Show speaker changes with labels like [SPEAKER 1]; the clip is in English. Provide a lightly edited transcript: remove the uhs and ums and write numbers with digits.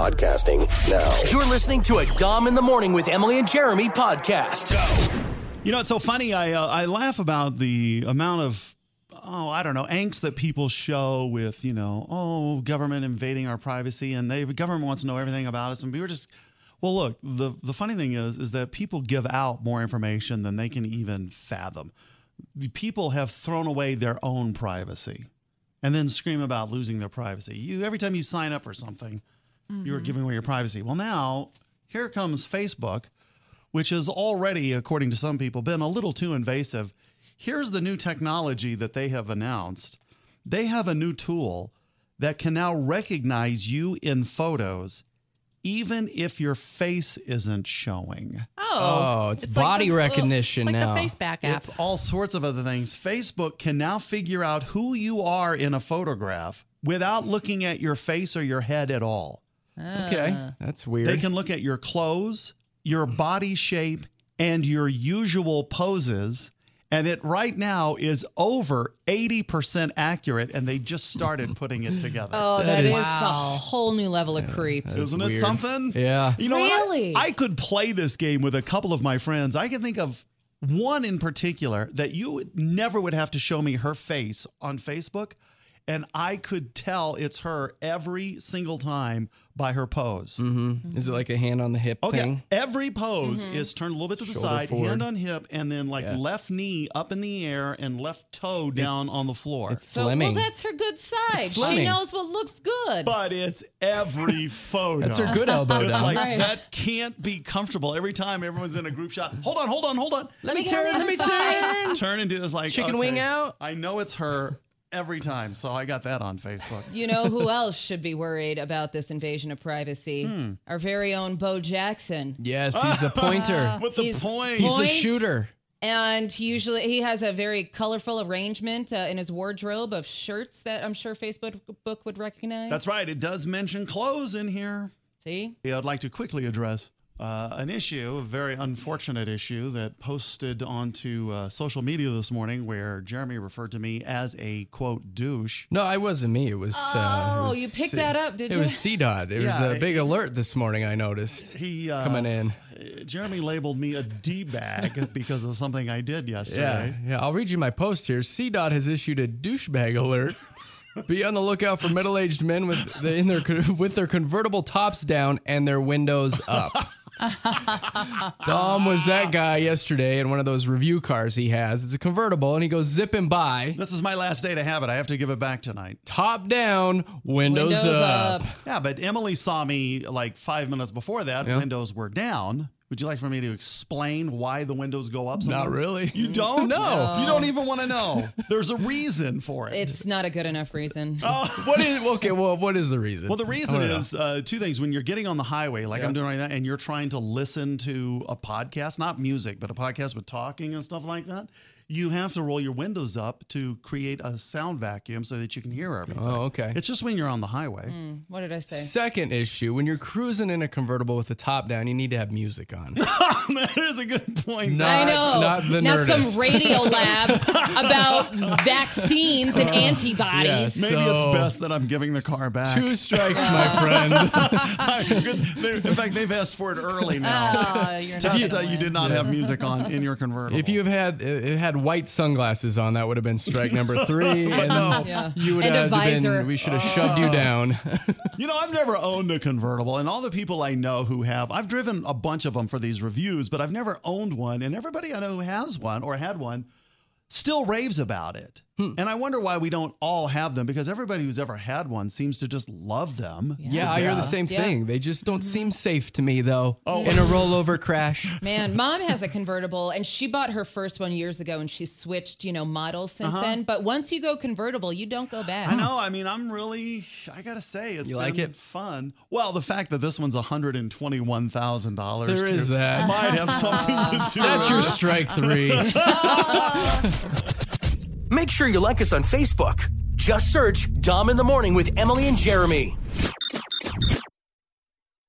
[SPEAKER 1] podcasting now.
[SPEAKER 2] You're listening to a Dom in the Morning with Emily and Jeremy podcast.
[SPEAKER 3] You know, it's so funny. I laugh about the amount of, angst that people show with, government invading our privacy, and the government wants to know everything about us. And we were just, well, look, the funny thing is that people give out more information than they can even fathom. People have thrown away their own privacy and then scream about losing their privacy. Every time you sign up for something, you're giving away your privacy. Well, now here comes Facebook, which has already, according to some people, been a little too invasive. Here's the new technology that they have announced. They have a new tool that can now recognize you in photos, even if your face isn't showing.
[SPEAKER 4] Oh, it's body recognition now.
[SPEAKER 5] It's like the FaceBack app.
[SPEAKER 3] It's all sorts of other things. Facebook can now figure out who you are in a photograph without looking at your face or your head at all.
[SPEAKER 4] Okay, that's weird.
[SPEAKER 3] They can look at your clothes, your body shape, and your usual poses. And it right now is over 80% accurate, and they just started putting it together.
[SPEAKER 6] Oh, that is a whole new level of creep.
[SPEAKER 3] Isn't it something?
[SPEAKER 4] Yeah.
[SPEAKER 3] You know,
[SPEAKER 6] really?
[SPEAKER 3] I could play this game with a couple of my friends. I can think of one in particular that you never would have to show me her face on Facebook, and I could tell it's her every single time by her pose.
[SPEAKER 4] Mm-hmm. Is it like a hand on the hip thing?
[SPEAKER 3] Every pose is turned a little bit to the
[SPEAKER 4] Shoulder
[SPEAKER 3] side,
[SPEAKER 4] forward.
[SPEAKER 3] hand on hip, and then left knee up in the air and left toe down on the floor.
[SPEAKER 4] It's
[SPEAKER 6] So,
[SPEAKER 4] slimming.
[SPEAKER 6] well, that's her good side.
[SPEAKER 4] It's
[SPEAKER 6] She
[SPEAKER 4] slimming.
[SPEAKER 6] knows what looks good.
[SPEAKER 3] But it's every photo.
[SPEAKER 4] That's her good elbow
[SPEAKER 3] It's
[SPEAKER 4] down.
[SPEAKER 3] like,
[SPEAKER 6] Right.
[SPEAKER 3] that can't be comfortable. Every time everyone's in a group shot, hold on.
[SPEAKER 4] Let me
[SPEAKER 6] get on
[SPEAKER 4] turn.
[SPEAKER 6] the
[SPEAKER 4] Let me
[SPEAKER 6] other side.
[SPEAKER 4] turn.
[SPEAKER 3] Turn into this like
[SPEAKER 4] Chicken wing out.
[SPEAKER 3] I know it's her every time, so I got that on Facebook.
[SPEAKER 6] You know who else should be worried about this invasion of privacy? Our very own Bo Jackson.
[SPEAKER 4] Yes, he's a pointer.
[SPEAKER 3] With the
[SPEAKER 6] He's-
[SPEAKER 3] point.
[SPEAKER 4] He's the
[SPEAKER 6] Points.
[SPEAKER 4] shooter.
[SPEAKER 6] And he has a very colorful arrangement in his wardrobe of shirts that I'm sure Facebook would recognize.
[SPEAKER 3] That's right. It does mention clothes in here.
[SPEAKER 6] See?
[SPEAKER 3] Yeah, I'd like to quickly address an issue, a very unfortunate issue that posted onto social media this morning where Jeremy referred to me as a, quote, douche.
[SPEAKER 4] No, it wasn't me. It was.
[SPEAKER 6] You picked that up, did
[SPEAKER 4] It
[SPEAKER 6] you?
[SPEAKER 4] was CDOT. It was a big alert this morning, I noticed.
[SPEAKER 3] He
[SPEAKER 4] coming in.
[SPEAKER 3] Jeremy labeled me a D-bag because of something I did yesterday.
[SPEAKER 4] Yeah. I'll read you my post here. CDOT has issued a douchebag alert. Be on the lookout for middle-aged men with their convertible tops down and their windows up. Dom was that guy yesterday in one of those review cars he has. It's a convertible, and he goes zipping by.
[SPEAKER 3] This is my last day to have it. I have to give it back tonight.
[SPEAKER 4] Top down, windows up.
[SPEAKER 3] Yeah, but Emily saw me like 5 minutes before that.
[SPEAKER 4] Yeah.
[SPEAKER 3] Windows were down. Would you like for me to explain why the windows go up sometimes?
[SPEAKER 4] Not really.
[SPEAKER 3] You don't?
[SPEAKER 4] No.
[SPEAKER 3] You don't even want to know. There's a reason for it.
[SPEAKER 6] It's not a good enough reason.
[SPEAKER 4] What is the reason?
[SPEAKER 3] Well, the reason
[SPEAKER 4] I wanna
[SPEAKER 3] is two things. When you're getting on the highway, like I'm doing right now, and you're trying to listen to a podcast, not music, but a podcast with talking and stuff like that, you have to roll your windows up to create a sound vacuum so that you can hear everything.
[SPEAKER 4] Oh, okay.
[SPEAKER 3] It's just when you're on the highway.
[SPEAKER 6] What did I say?
[SPEAKER 4] Second issue, when you're cruising in a convertible with the top down, you need to have music on.
[SPEAKER 3] That is a good point.
[SPEAKER 6] I know.
[SPEAKER 4] Not the
[SPEAKER 6] Not some
[SPEAKER 4] Nerdist.
[SPEAKER 6] radio lab about vaccines and antibodies.
[SPEAKER 4] yes.
[SPEAKER 3] Maybe
[SPEAKER 4] So-
[SPEAKER 3] it's best that I'm giving the car back.
[SPEAKER 4] 2 strikes, my friend.
[SPEAKER 3] In fact, they've asked for it early now.
[SPEAKER 5] You're
[SPEAKER 3] Test,
[SPEAKER 5] not
[SPEAKER 3] you did not have music on in your convertible.
[SPEAKER 4] If you have had white sunglasses on, that would have been strike number 3. And
[SPEAKER 6] Yeah.
[SPEAKER 4] you would
[SPEAKER 6] And a
[SPEAKER 4] have
[SPEAKER 6] visor.
[SPEAKER 4] been, we should have shoved you down.
[SPEAKER 3] I've never owned a convertible, and all the people I know who have, I've driven a bunch of them for these reviews, but I've never owned one, and everybody I know who has one or had one still raves about it. And I wonder why we don't all have them, because everybody who's ever had one seems to just love them.
[SPEAKER 4] Yeah, I hear the same
[SPEAKER 6] Yeah.
[SPEAKER 4] thing. They just don't seem safe to me, though, in a rollover crash.
[SPEAKER 6] Man, Mom has a convertible, and she bought her first one years ago, and she switched, models since then. But once you go convertible, you don't go back.
[SPEAKER 3] I know. I mean, I got to say, it's
[SPEAKER 4] You
[SPEAKER 3] been
[SPEAKER 4] like it?
[SPEAKER 3] fun. Well, the fact that this one's $121,000.
[SPEAKER 4] There is that.
[SPEAKER 3] Might have something to do
[SPEAKER 4] That's
[SPEAKER 3] with
[SPEAKER 4] your
[SPEAKER 3] it.
[SPEAKER 4] strike 3.
[SPEAKER 2] Make sure you like us on Facebook. Just search Dom in the Morning with Emily and Jeremy.